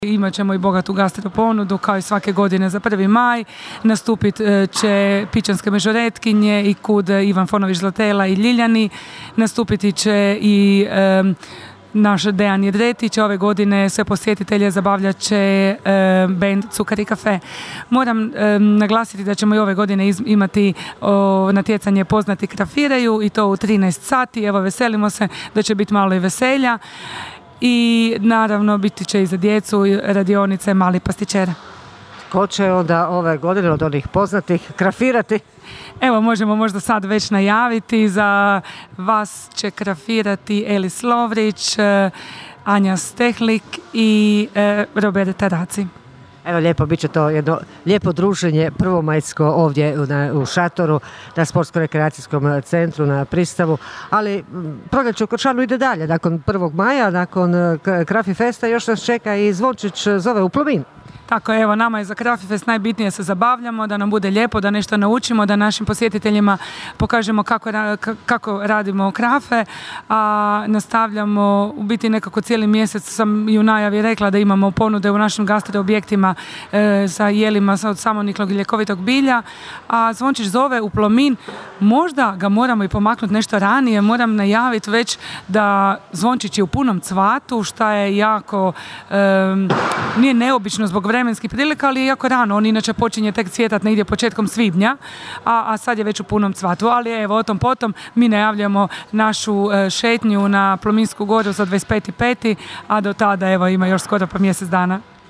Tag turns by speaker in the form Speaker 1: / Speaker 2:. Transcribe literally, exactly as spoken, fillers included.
Speaker 1: Imat ćemo i bogatu gastro ponudu, kao i svake godine za prvi maj. Nastupit će pićanske mežuretkinje i kud Ivan Fonović Zlatela i Ljiljani. Nastupiti će i um, naš Dejan Jedretić. Ove godine sve posjetitelje zabavljat će um, band Cukar i kafe. Moram um, naglasiti da ćemo i ove godine iz, imati o, natjecanje Poznati krafiraju i to u trinaest sati. Evo, veselimo se da će biti malo i veselja. I naravno biti će i za djecu radionice Mali pastićer.
Speaker 2: Ko će onda ove godine od onih poznatih krafirati?
Speaker 1: Evo, možemo možda sad već najaviti. Za vas će krafirati Elis Lovrić, Anja Stehlik i Roberta Raci.
Speaker 2: Evo, lijepo, bit će to jedno lijepo druženje prvomajsko ovdje na, u šatoru, na sportsko-rekreacijskom centru, na Pristavu, ali proljeće u Kršanu ide dalje. Nakon prvog maja, nakon Krafi Festa još nas čeka i Zvončić zove u Plomin.
Speaker 1: Tako, evo, nama je za Krafi Fest najbitnije se zabavljamo, da nam bude lijepo, da nešto naučimo, da našim posjetiteljima pokažemo kako, kako radimo krafe, a nastavljamo u biti nekako cijeli mjesec. Sam i u najavi rekla da imamo ponude u našim gastro objektima e, sa jelima od samoniklog i ljekovitog bilja, a Zvončić zove u Plomin. Možda ga moramo i pomaknuti nešto ranije, moram najaviti već da Zvončić je u punom cvatu, šta je jako e, nije neobično zbog vremena vremenskih prilika, ali je jako rano. On inače počinje tek cvjetat negdje početkom svibnja, a, a sad je već u punom cvatu. Ali evo, o tom potom mi najavljamo našu e, šetnju na Plominsku goru za dvadeset peti peti a do tada evo ima još skoro pa mjesec dana.